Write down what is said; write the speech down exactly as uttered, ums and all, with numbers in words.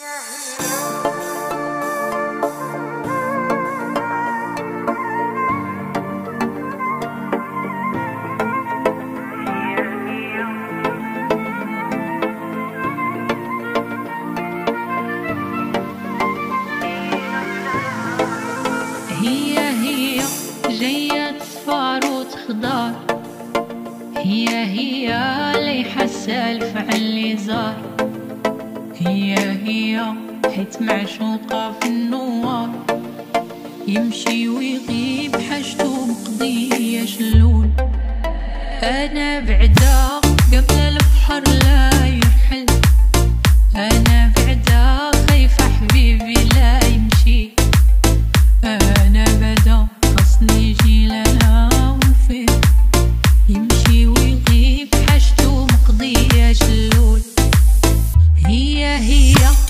هي هي جاية تصفر وتخضر، هي هي ليحة السالف عاللي زار، هي هي حيت معشوقة في النوار، يمشي ويغيب حاجتو مقضية شلول. أنا بعدا قبل البحر لا يرحل، أنا بعدا خايفة حبيبي لا يمشي، أنا بدا خصني يجي لها وفين، يمشي ويغيب حاجتو مقضية شلول. هي هي